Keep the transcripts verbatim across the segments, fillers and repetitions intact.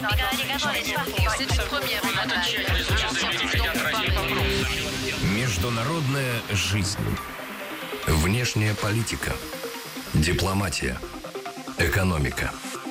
Международная жизнь. Внешняя политика. Дипломатия. Экономика.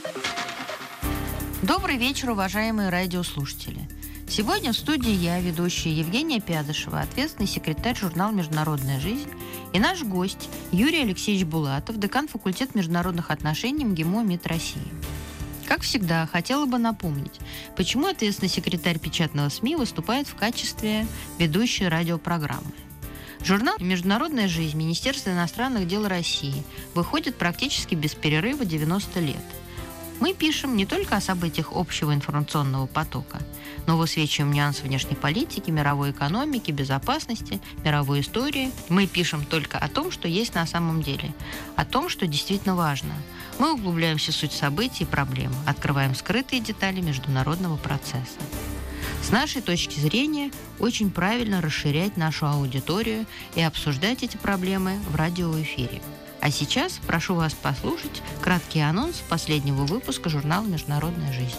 Добрый вечер, уважаемые радиослушатели. Сегодня в студии я, ведущая Евгения Пядышева, ответственный секретарь журнала «Международная жизнь», и наш гость Юрий Алексеевич Булатов, декан факультета международных отношений МГИМО МИД России. Как всегда, хотела бы напомнить, почему ответственный секретарь печатного СМИ выступает в качестве ведущей радиопрограммы. Журнал «Международная жизнь» Министерства иностранных дел России выходит практически без перерыва девяносто лет. Мы пишем не только о событиях общего информационного потока, но высвечиваем нюансы внешней политики, мировой экономики, безопасности, мировой истории. Мы пишем только о том, что есть на самом деле, о том, что действительно важно. Мы углубляемся в суть событий и проблем, открываем скрытые детали международного процесса. С нашей точки зрения, очень правильно расширять нашу аудиторию и обсуждать эти проблемы в радиоэфире. А сейчас прошу вас послушать краткий анонс последнего выпуска журнала «Международная жизнь».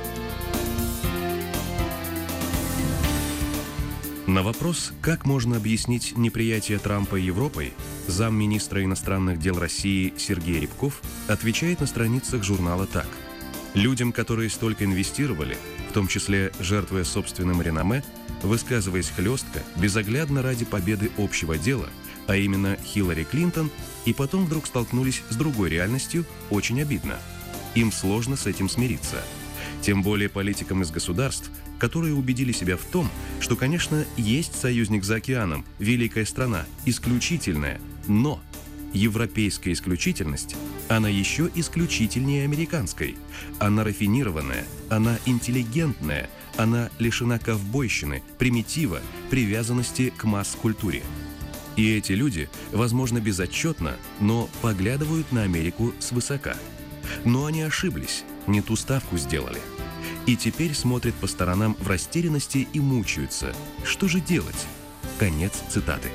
На вопрос, как можно объяснить неприятие Трампа Европой, замминистра иностранных дел России Сергей Рябков отвечает на страницах журнала так. Людям, которые столько инвестировали, в том числе жертвуя собственным реноме, высказываясь хлестко, безоглядно ради победы общего дела, а именно Хиллари Клинтон, и потом вдруг столкнулись с другой реальностью, очень обидно. Им сложно с этим смириться. Тем более политикам из государств, которые убедили себя в том, что, конечно, есть союзник за океаном, великая страна, исключительная, но европейская исключительность, она еще исключительнее американской. Она рафинированная, она интеллигентная, она лишена ковбойщины, примитива, привязанности к масс-культуре. И эти люди, возможно, безотчетно, но поглядывают на Америку свысока. Но они ошиблись, не ту ставку сделали. И теперь смотрят по сторонам в растерянности и мучаются. Что же делать? Конец цитаты.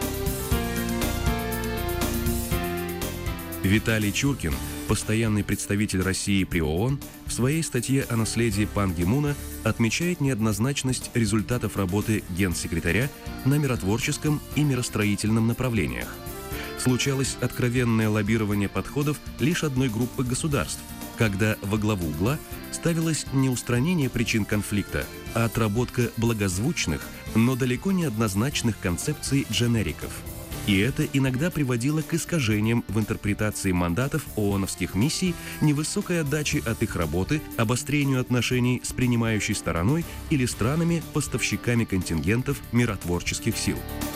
Виталий Чуркин, постоянный представитель России при ООН, в своей статье о наследии Пан Ги Муна отмечает неоднозначность результатов работы генсекретаря на миротворческом и миростроительном направлениях. Случалось откровенное лоббирование подходов лишь одной группы государств, когда во главу угла ставилось не устранение причин конфликта, а отработка благозвучных, но далеко не однозначных концепций дженериков. И это иногда приводило к искажениям в интерпретации мандатов ООНовских миссий, невысокой отдаче от их работы, обострению отношений с принимающей стороной или странами-поставщиками контингентов миротворческих сил.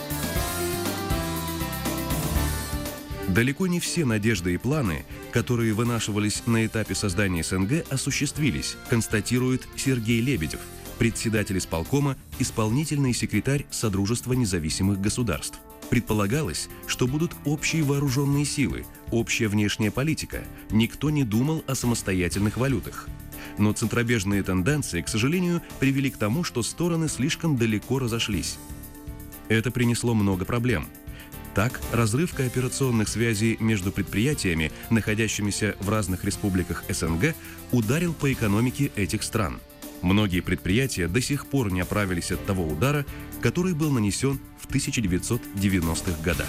Далеко не все надежды и планы, которые вынашивались на этапе создания СНГ, осуществились, констатирует Сергей Лебедев, председатель исполкома, исполнительный секретарь Содружества независимых государств. Предполагалось, что будут общие вооруженные силы, общая внешняя политика. Никто не думал о самостоятельных валютах. Но центробежные тенденции, к сожалению, привели к тому, что стороны слишком далеко разошлись. Это принесло много проблем. Так, разрыв кооперационных связей между предприятиями, находящимися в разных республиках СНГ, ударил по экономике этих стран. Многие предприятия до сих пор не оправились от того удара, который был нанесен в тысяча девятьсот девяностых годах.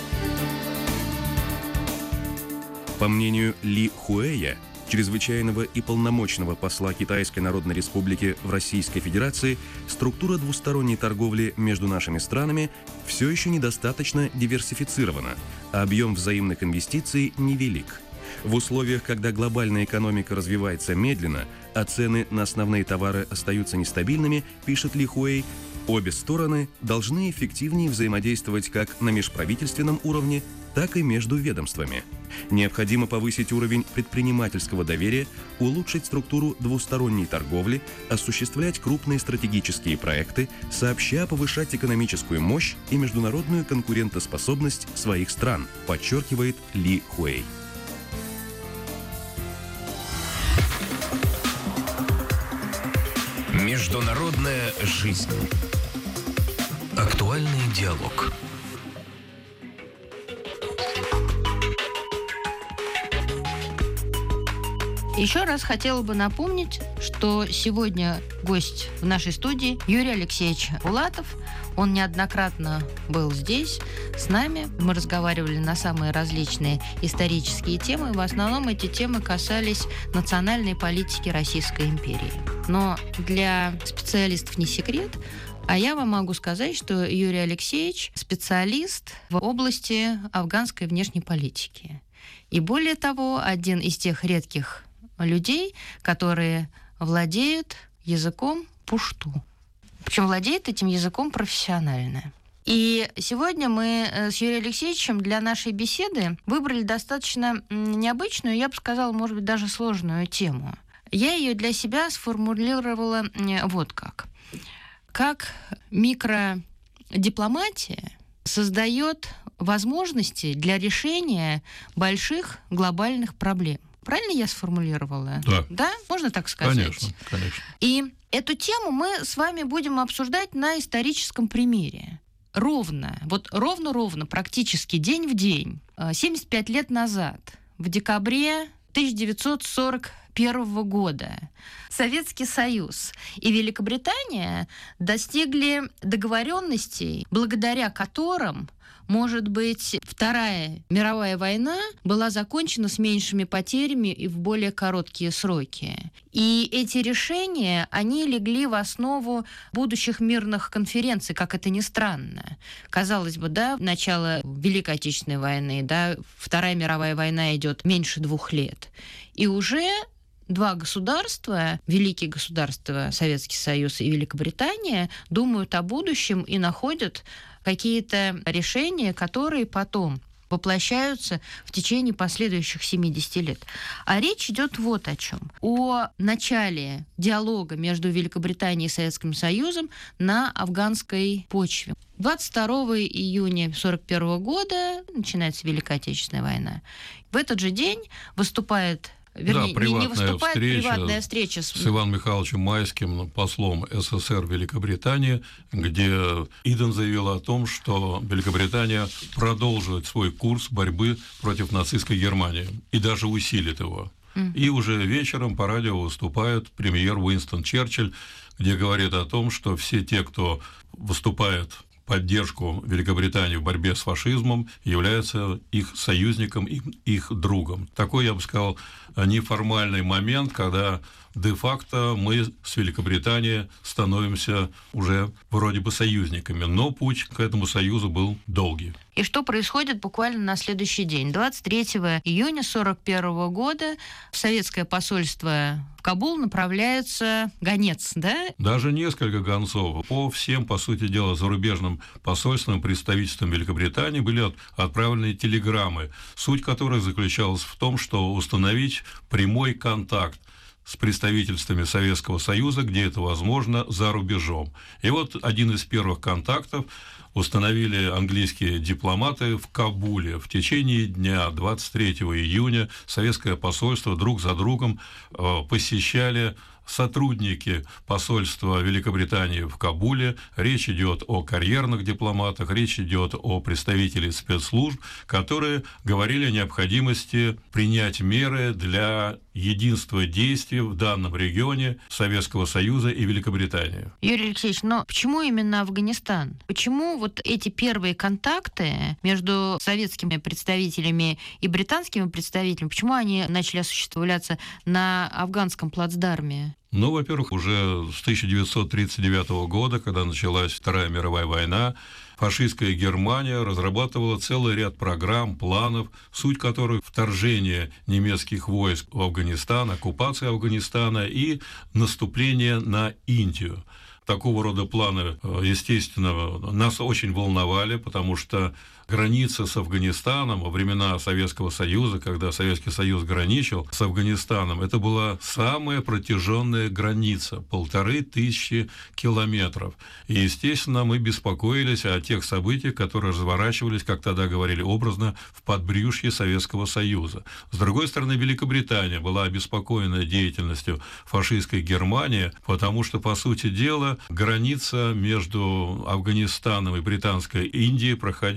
По мнению Ли Хуэя, чрезвычайного и полномочного посла Китайской Народной Республики в Российской Федерации, структура двусторонней торговли между нашими странами все еще недостаточно диверсифицирована, а объем взаимных инвестиций невелик. В условиях, когда глобальная экономика развивается медленно, а цены на основные товары остаются нестабильными, пишет Ли Хуэй, обе стороны должны эффективнее взаимодействовать как на межправительственном уровне, так и между ведомствами. Необходимо повысить уровень предпринимательского доверия, улучшить структуру двусторонней торговли, осуществлять крупные стратегические проекты, сообща повышать экономическую мощь и международную конкурентоспособность своих стран, подчеркивает Ли Хуэй. Международная жизнь. Актуальный диалог. Еще раз хотела бы напомнить, что сегодня гость в нашей студии Юрий Алексеевич Булатов. Он неоднократно был здесь с нами. Мы разговаривали на самые различные исторические темы. В основном эти темы касались национальной политики Российской империи. Но для специалистов не секрет, а я вам могу сказать, что Юрий Алексеевич специалист в области афганской внешней политики. И более того, один из тех редких людей, которые владеют языком пушту. Причем владеет этим языком профессионально. И сегодня мы с Юрием Алексеевичем для нашей беседы выбрали достаточно необычную, я бы сказала, может быть, даже сложную тему. Я ее для себя сформулировала вот как. Как микродипломатия создает возможности для решения больших глобальных проблем. Правильно я сформулировала? Да. Да? Можно так сказать? Конечно, конечно. И эту тему мы с вами будем обсуждать на историческом примере. Ровно, вот ровно-ровно, практически день в день, семьдесят пять лет назад, в декабре тысяча девятьсот сорок первого года, Советский Союз и Великобритания достигли договоренностей, благодаря которым, может быть, Вторая мировая война была закончена с меньшими потерями и в более короткие сроки. И эти решения, они легли в основу будущих мирных конференций, как это ни странно. Казалось бы, да, начало Великой Отечественной войны, да, Вторая мировая война идет меньше двух лет. И уже два государства, великие государства, Советский Союз и Великобритания, думают о будущем и находят какие-то решения, которые потом воплощаются в течение последующих семидесяти лет. А речь идет вот о чем. О начале диалога между Великобританией и Советским Союзом на афганской почве. двадцать второго июня тысяча девятьсот сорок первого года начинается Великая Отечественная война. В этот же день выступает Вернее, да, не, не выступает встреча приватная встреча с... с Иваном Михайловичем Майским, послом СССР в Великобритании, где Иден заявил о том, что Великобритания продолжит свой курс борьбы против нацистской Германии и даже усилит его. Mm. И уже вечером по радио выступает премьер Уинстон Черчилль, где говорит о том, что все те, кто выступает поддержку Великобритании в борьбе с фашизмом, является их союзником, их, их другом. Такой, я бы сказал, неформальный момент, когда де-факто мы с Великобританией становимся уже вроде бы союзниками, но путь к этому союзу был долгий. И что происходит буквально на следующий день? двадцать третьего июня сорок первого года в советское посольство в Кабул направляется гонец, да? Даже несколько гонцов. По всем, по сути дела, зарубежным посольствам, представительствам Великобритании были отправлены телеграммы, суть которых заключалась в том, что установить прямой контакт с представительствами Советского Союза, где это возможно, за рубежом. И вот один из первых контактов установили английские дипломаты в Кабуле. В течение дня двадцать третьего июня советское посольство друг за другом посещали сотрудники посольства Великобритании в Кабуле. Речь идет о карьерных дипломатах, речь идет о представителях спецслужб, которые говорили о необходимости принять меры для единства действий в данном регионе Советского Союза и Великобритании. Юрий Алексеевич, но почему именно Афганистан? Почему вот эти первые контакты между советскими представителями и британскими представителями, почему они начали осуществляться на афганском плацдарме? Ну, во-первых, уже с тысяча девятьсот тридцать девятого года, когда началась Вторая мировая война, фашистская Германия разрабатывала целый ряд программ, планов, суть которых вторжение немецких войск в Афганистан, оккупация Афганистана и наступление на Индию. Такого рода планы, естественно, нас очень волновали, потому что граница с Афганистаном во времена Советского Союза, когда Советский Союз граничил с Афганистаном, это была самая протяженная граница, полторы тысячи километров. И, естественно, мы беспокоились о тех событиях, которые разворачивались, как тогда говорили образно, в подбрюшье Советского Союза. С другой стороны, Великобритания была обеспокоена деятельностью фашистской Германии, потому что, по сути дела, граница между Афганистаном и Британской Индией проходила в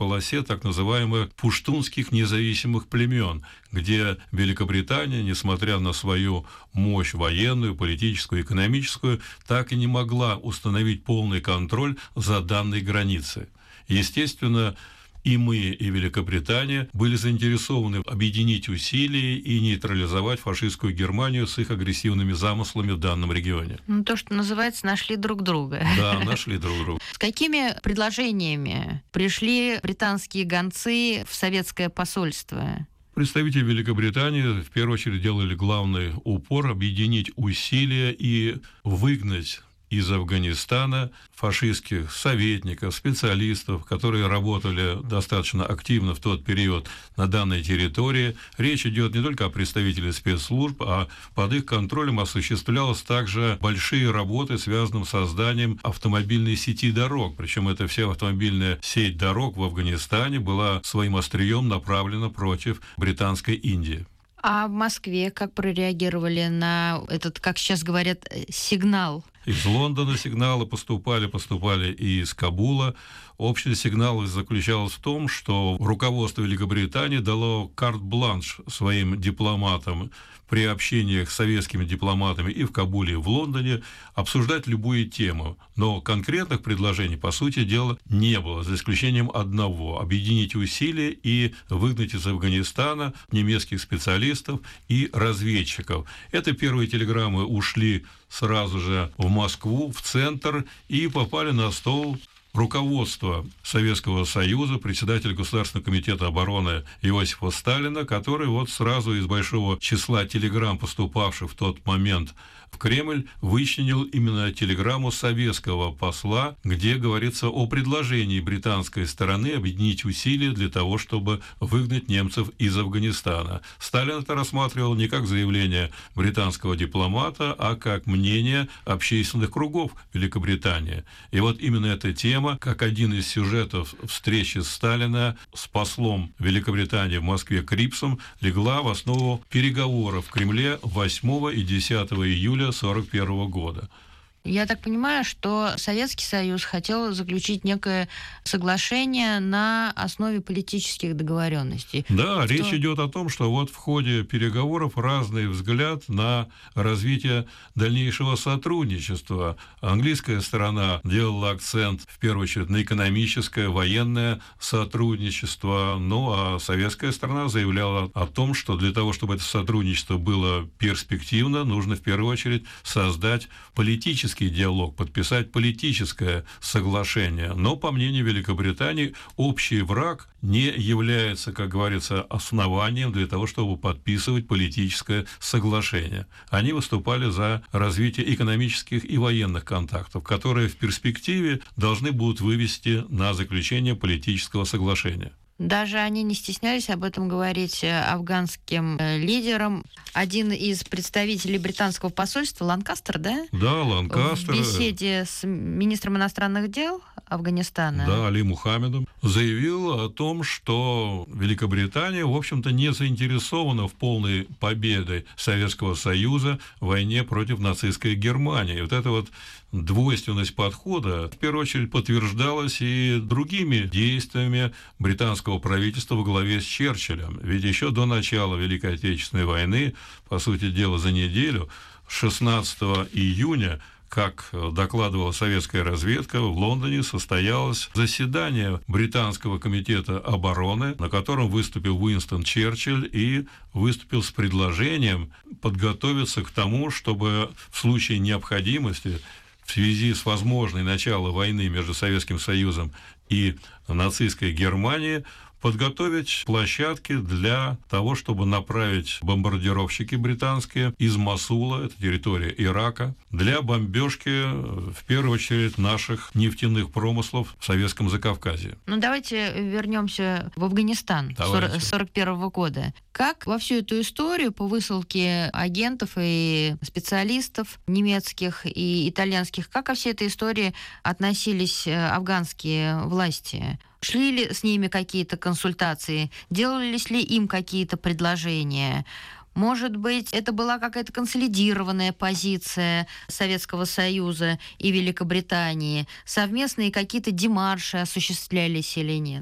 полосе так называемых пуштунских независимых племен, где Великобритания, несмотря на свою мощь военную, политическую, экономическую, так и не могла установить полный контроль за данной границей. Естественно, и мы, и Великобритания были заинтересованы объединить усилия и нейтрализовать фашистскую Германию с их агрессивными замыслами в данном регионе. Ну, то, что называется, нашли друг друга. Да, нашли друг друга. С какими предложениями пришли британские гонцы в советское посольство? Представители Великобритании в первую очередь делали главный упор объединить усилия и выгнать из Афганистана фашистских советников, специалистов, которые работали достаточно активно в тот период на данной территории. Речь идет не только о представителях спецслужб, а под их контролем осуществлялась также большие работы, связанные с созданием автомобильной сети дорог. Причем эта вся автомобильная сеть дорог в Афганистане была своим острием направлена против Британской Индии. А в Москве как прореагировали на этот, как сейчас говорят, сигнал? Из Лондона сигналы поступали, поступали и из Кабула. Общий сигнал заключался в том, что руководство Великобритании дало карт-бланш своим дипломатам при общении с советскими дипломатами и в Кабуле, и в Лондоне обсуждать любую тему. Но конкретных предложений, по сути дела, не было, за исключением одного – объединить усилия и выгнать из Афганистана немецких специалистов и разведчиков. Это первые телеграммы ушли сразу же в Москву, в центр, и попали на стол руководство Советского Союза, председатель Государственного комитета обороны Иосифа Сталина, который вот сразу из большого числа телеграмм, поступавших в тот момент в Кремль, вычленил именно телеграмму советского посла, где говорится о предложении британской стороны объединить усилия для того, чтобы выгнать немцев из Афганистана. Сталин это рассматривал не как заявление британского дипломата, а как мнение общественных кругов Великобритании. И вот именно эта тема, как один из сюжетов встречи Сталина с послом Великобритании в Москве Крипсом, легла в основу переговоров в Кремле восьмого и десятого июля тысяча девятьсот сорок первого года. Я так понимаю, что Советский Союз хотел заключить некое соглашение на основе политических договоренностей. Да, что... речь идет о том, что вот в ходе переговоров разный взгляд на развитие дальнейшего сотрудничества. Английская сторона делала акцент, в первую очередь, на экономическое, военное сотрудничество, ну а советская сторона заявляла о том, что для того, чтобы это сотрудничество было перспективно, нужно в первую очередь создать политический диалог, подписать политическое соглашение. Но, по мнению Великобритании, общий враг не является, как говорится, основанием для того, чтобы подписывать политическое соглашение. Они выступали за развитие экономических и военных контактов, которые в перспективе должны будут вывести на заключение политического соглашения. Даже они не стеснялись об этом говорить афганским лидерам. Один из представителей британского посольства, Ланкастер, да? Да, Ланкастер. В беседе с министром иностранных дел Афганистана. Да, Али Мухаммедом, заявил о том, что Великобритания, в общем-то, не заинтересована в полной победе Советского Союза в войне против нацистской Германии. И вот это вот двойственность подхода, в первую очередь, подтверждалась и другими действиями британского правительства во главе с Черчиллем. Ведь еще до начала Великой Отечественной войны, по сути дела, за неделю, шестнадцатого июня, как докладывала советская разведка, в Лондоне состоялось заседание Британского комитета обороны, на котором выступил Уинстон Черчилль и выступил с предложением подготовиться к тому, чтобы в случае необходимости в связи с возможной началом войны между Советским Союзом и нацистской Германией подготовить площадки для того, чтобы направить бомбардировщики британские из Мосула, это территория Ирака, для бомбежки, в первую очередь, наших нефтяных промыслов в Советском Закавказье. Ну, давайте вернемся в Афганистан сорок первого года. Как во всю эту историю по высылке агентов и специалистов немецких и итальянских, как ко всей этой истории относились афганские власти? Шли ли с ними какие-то консультации? Делались ли им какие-то предложения? Может быть, это была какая-то консолидированная позиция Советского Союза и Великобритании? Совместные какие-то демарши осуществлялись или нет?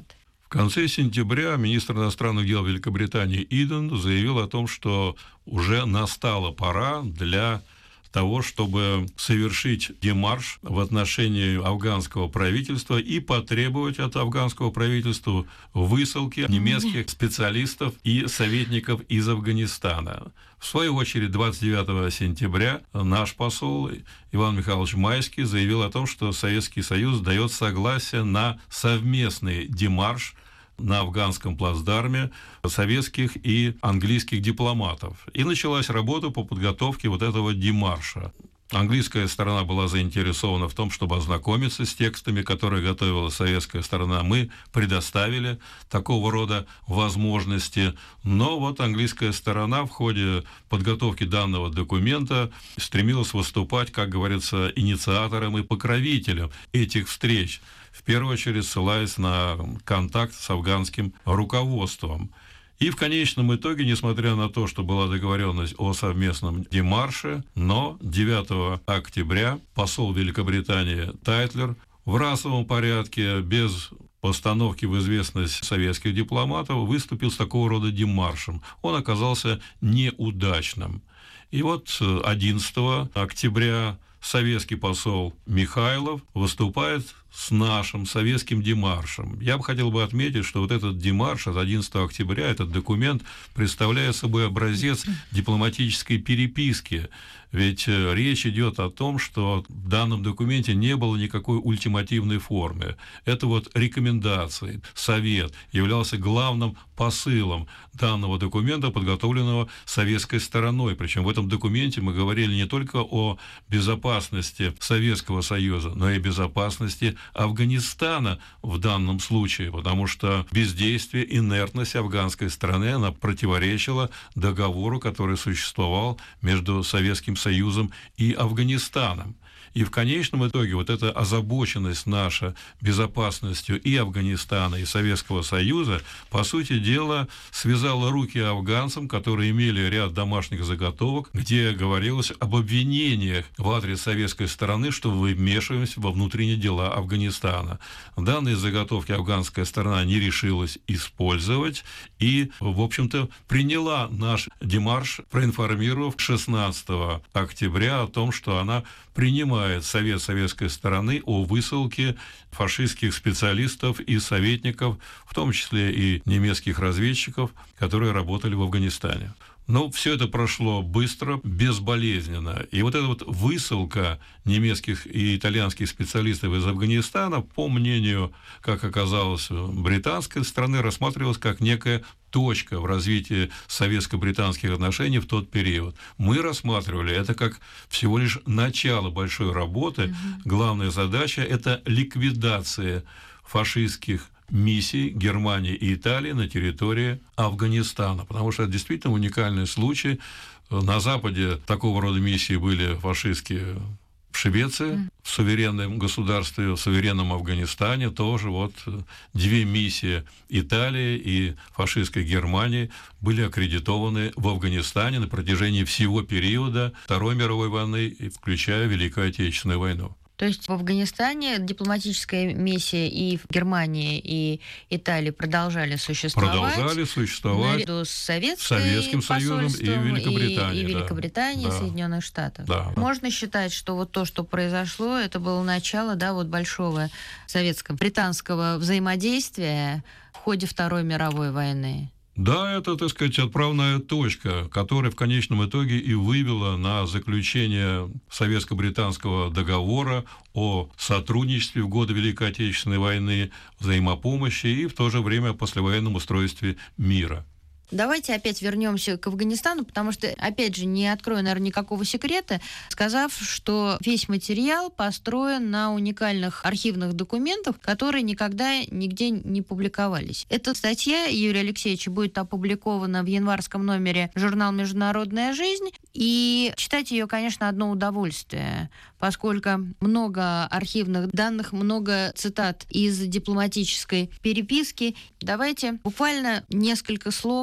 В конце сентября министр иностранных дел Великобритании Иден заявил о том, что уже настала пора для того, чтобы совершить демарш в отношении афганского правительства и потребовать от афганского правительства высылки немецких специалистов и советников из Афганистана. В свою очередь, двадцать девятого сентября наш посол Иван Михайлович Майский заявил о том, что Советский Союз дает согласие на совместный демарш на афганском плацдарме советских и английских дипломатов. И началась работа по подготовке вот этого демарша. Английская сторона была заинтересована в том, чтобы ознакомиться с текстами, которые готовила советская сторона. Мы предоставили такого рода возможности, но вот английская сторона в ходе подготовки данного документа стремилась выступать, как говорится, инициатором и покровителем этих встреч, в первую очередь ссылаясь на контакт с афганским руководством. И в конечном итоге, несмотря на то, что была договоренность о совместном демарше, но девятого октября посол Великобритании Тайтлер в расовом порядке, без постановки в известность советских дипломатов, выступил с такого рода демаршем. Он оказался неудачным. И вот одиннадцатого октября советский посол Михайлов выступает с нашим советским демаршем. Я бы хотел бы отметить, что вот этот демарш от одиннадцатого октября, этот документ представляет собой образец дипломатической переписки. Ведь речь идет о том, что в данном документе не было никакой ультимативной формы. Это вот рекомендации, совет являлся главным посылом данного документа, подготовленного советской стороной. Причем в этом документе мы говорили не только о безопасности Советского Союза, но и безопасности Афганистана в данном случае, потому что бездействие, инертность афганской страны, она противоречила договору, который существовал между Советским Союзом и Афганистаном. И в конечном итоге вот эта озабоченность наша безопасностью и Афганистана, и Советского Союза, по сути дела, связала руки афганцам, которые имели ряд домашних заготовок, где говорилось об обвинениях в адрес советской стороны, что мы вмешиваемся во внутренние дела Афганистана. Данные заготовки афганская сторона не решилась использовать и, в общем-то, приняла наш демарш, проинформировав шестнадцатого октября о том, что она принимает совет советской стороны о высылке фашистских специалистов и советников, в том числе и немецких разведчиков, которые работали в Афганистане. Но все это прошло быстро, безболезненно. И вот эта вот высылка немецких и итальянских специалистов из Афганистана, по мнению, как оказалось, британской страны, рассматривалась как некая точка в развитии советско-британских отношений в тот период. Мы рассматривали это как всего лишь начало большой работы. Угу. Главная задача – это ликвидация фашистских миссий Германии и Италии на территории Афганистана, потому что это действительно уникальный случай. На Западе такого рода миссии были фашистские в Швеции, mm. в суверенном государстве, в суверенном Афганистане тоже вот две миссии Италии и фашистской Германии были аккредитованы в Афганистане на протяжении всего периода Второй мировой войны, включая Великую Отечественную войну. То есть в Афганистане дипломатическая миссия и в Германии, и Италии продолжали существовать. Продолжали существовать. Наряду с Советским Союзом и Великобританией. И, и Великобритании, да. Соединенных Штатов. Да. Можно считать, что вот то, что произошло, это было начало, да, вот большого советско-британского взаимодействия в ходе Второй мировой войны. Да, это, так сказать, отправная точка, которая в конечном итоге и вывела на заключение советско-британского договора о сотрудничестве в годы Великой Отечественной войны, взаимопомощи и в то же время послевоенном устройстве мира. Давайте опять вернемся к Афганистану, потому что, опять же, не открою, наверное, никакого секрета, сказав, что весь материал построен на уникальных архивных документах, которые никогда нигде не публиковались. Эта статья Юрия Алексеевича будет опубликована в январском номере журнала «Международная жизнь», и читать ее, конечно, одно удовольствие, поскольку много архивных данных, много цитат из дипломатической переписки. Давайте буквально несколько слов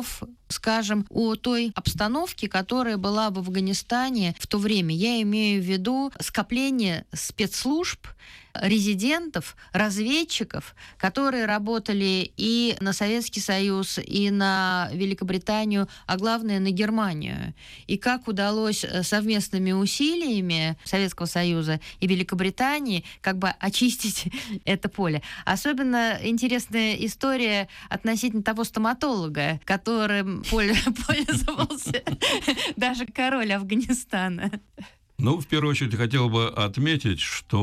скажем, о той обстановке, которая была в Афганистане в то время. Я имею в виду скопление спецслужб, резидентов, разведчиков, которые работали и на Советский Союз, и на Великобританию, а главное, на Германию. И как удалось совместными усилиями Советского Союза и Великобритании как бы очистить это поле. Особенно интересная история относительно того стоматолога, которым пользовался даже король Афганистана. Ну, в первую очередь, хотел бы отметить,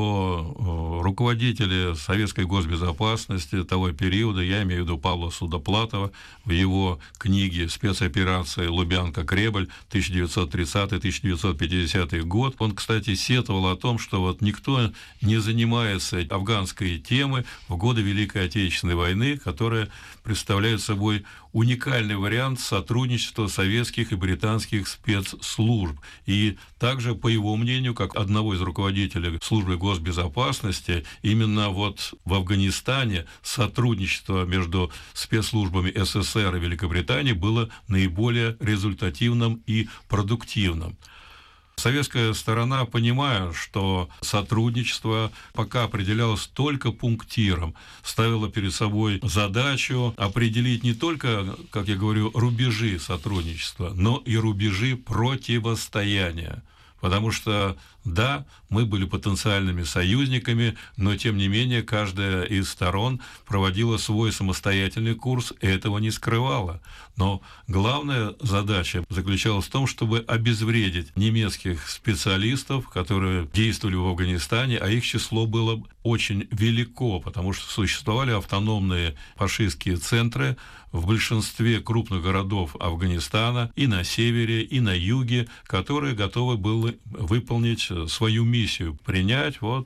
что руководители советской госбезопасности того периода, я имею в виду Павла Судоплатова, в его книге «Спецоперации Лубянка-Кремль» тысяча девятьсот тридцатый — тысяча девятьсот пятидесятый год, он, кстати, сетовал о том, что вот никто не занимается афганской темой в годы Великой Отечественной войны, которая представляет собой уникальный вариант сотрудничества советских и британских спецслужб. И также, по его мнению, как одного из руководителей службы госбезопасности, именно вот в Афганистане сотрудничество между спецслужбами СССР и Великобритании было наиболее результативным и продуктивным. Советская сторона, понимая, что сотрудничество пока определялось только пунктиром, ставила перед собой задачу определить не только, как я говорю, рубежи сотрудничества, но и рубежи противостояния. Потому что, да, мы были потенциальными союзниками, но, тем не менее, каждая из сторон проводила свой самостоятельный курс и этого не скрывала. Но главная задача заключалась в том, чтобы обезвредить немецких специалистов, которые действовали в Афганистане, а их число было очень велико, потому что существовали автономные фашистские центры в большинстве крупных городов Афганистана и на севере, и на юге, которые готовы были выполнить свою миссию, принять вот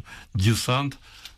десант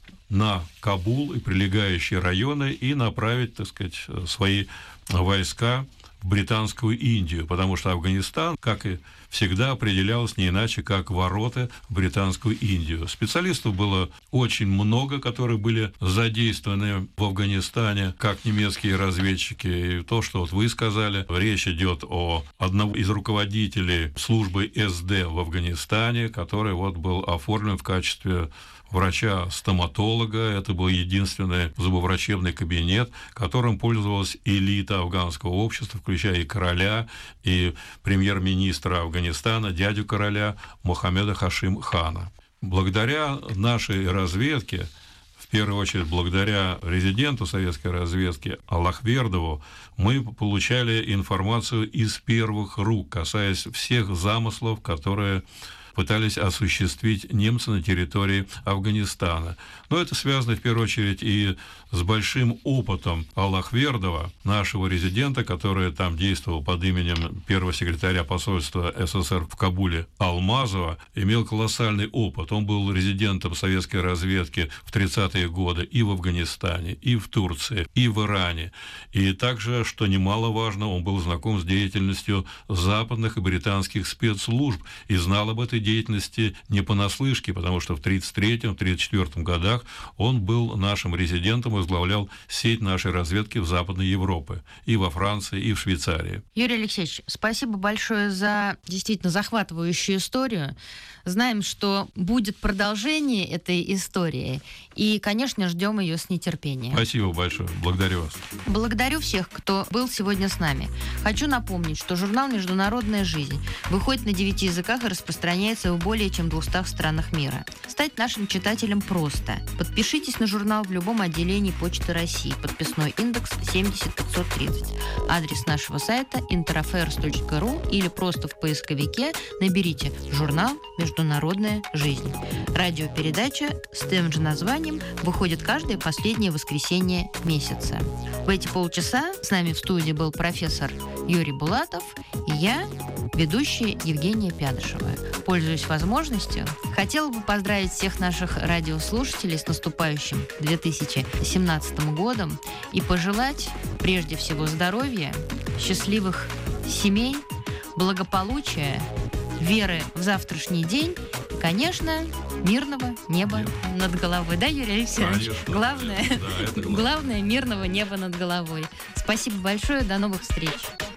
на Кабул и прилегающие районы и направить, так сказать, свои войска в британскую Индию, потому что Афганистан, как и всегда, определялся не иначе, как ворота в британскую Индию. Специалистов было очень много, которые были задействованы в Афганистане, как немецкие разведчики. И то, что вот вы сказали, речь идет о одном из руководителей службы эс дэ в Афганистане, который вот был оформлен в качестве врача-стоматолога. Это был единственный зубоврачебный кабинет, которым пользовалась элита афганского общества, включая и короля, и премьер-министра Афганистана, дядю короля Мухаммеда Хашим Хана. Благодаря нашей разведке, в первую очередь благодаря резиденту советской разведки Аллахвердову, мы получали информацию из первых рук, касаясь всех замыслов, которые пытались осуществить немцы на территории Афганистана. Но это связано в первую очередь и с большим опытом Аллахвердова, нашего резидента, который там действовал под именем первого секретаря посольства эс эс эс эр в Кабуле Алмазова, имел колоссальный опыт. Он был резидентом советской разведки в тридцатые годы и в Афганистане, и в Турции, и в Иране. И также, что немаловажно, он был знаком с деятельностью западных и британских спецслужб и знал об этой деятельности не понаслышке, потому что в тридцать третьем — тридцать четвёртом годах он был нашим резидентом и возглавлял сеть нашей разведки в Западной Европе, и во Франции, и в Швейцарии. Юрий Алексеевич, спасибо большое за действительно захватывающую историю. Знаем, что будет продолжение этой истории, и, конечно, ждем ее с нетерпением. Спасибо большое. Благодарю вас. Благодарю всех, кто был сегодня с нами. Хочу напомнить, что журнал «Международная жизнь» выходит на девяти языках и распространяется в более чем двухстах странах мира. Стать нашим читателем просто. Подпишитесь на журнал в любом отделении Почты России. Подписной индекс семьдесят пятьсот тридцать. Адрес нашего сайта интерафэрс точка ру или просто в поисковике наберите «Журнал «Международная жизнь». Радиопередача с тем же названием выходит каждое последнее воскресенье месяца. В эти полчаса с нами в студии был профессор Юрий Булатов и я, ведущая Евгения Пядышева. Пользуясь возможностью, хотела бы поздравить всех наших радиослушателей с наступающим две тысячи семнадцатым годом и пожелать прежде всего здоровья, счастливых семей, благополучия, веры в завтрашний день и, конечно, мирного неба над головой. Да, Юрий Алексеевич? Конечно, главное, да, это главное. главное мирного неба над головой. Спасибо большое, до новых встреч.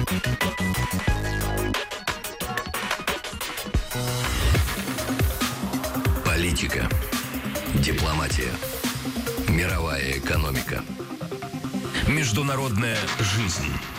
Политика, дипломатия, мировая экономика, международная жизнь.